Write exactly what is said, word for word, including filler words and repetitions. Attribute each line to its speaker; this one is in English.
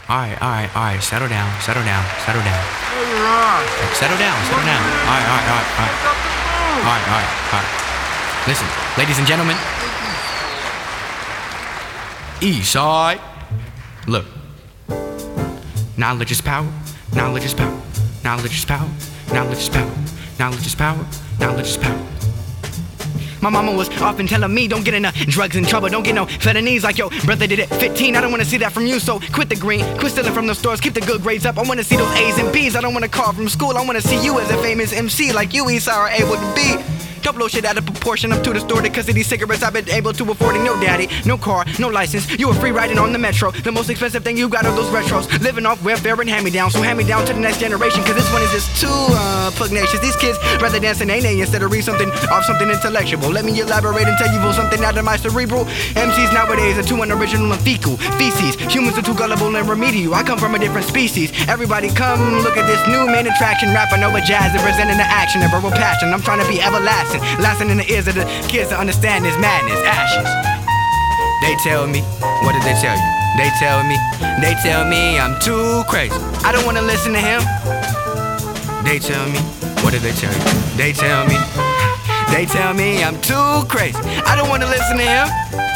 Speaker 1: Alright, alright, alright. Settle down, settle down, settle down. Settle down, settle down. Alright, alright, alright, alright. Alright, alright, alright. Listen, ladies and gentlemen. East side. Look. Knowledge is power. Knowledge is power. Knowledge is power. Knowledge is power. Knowledge is power. Knowledge is power. My mama was often telling me, don't get into drugs and trouble, don't get no felonies like your brother did at fifteen. I don't wanna see that from you, so quit the green, quit stealing from the stores, keep the good grades up. I wanna see those A's and B's, I don't wanna call from school. I wanna see you as a famous M C like you Eastside are able to be. Don't blow shit out of proportion. I'm too distorted cause of these cigarettes I've been able to afford. No daddy, no car, no license. You were free riding on the metro. The most expensive thing you got are those retros. Living off welfare and hand-me-down. So hand me down to the next generation, cause this one is just too uh, pugnacious. These kids rather dance an A instead of read something off something intellectual. Let me elaborate and tell you something out of my cerebral. M Cs nowadays are too unoriginal and fecal. Feces, humans are too gullible and remedial. I come from a different species. Everybody come look at this new main attraction. Rapping over jazz and presenting the action and verbal passion. I'm trying to be everlasting, lasting in the ears of the kids to understand this madness. Ashes. They tell me, what did they tell you? They tell me, they tell me I'm too crazy. I don't wanna listen to him. They tell me, what did they tell you? They tell me, they tell me I'm too crazy. I don't wanna listen to him.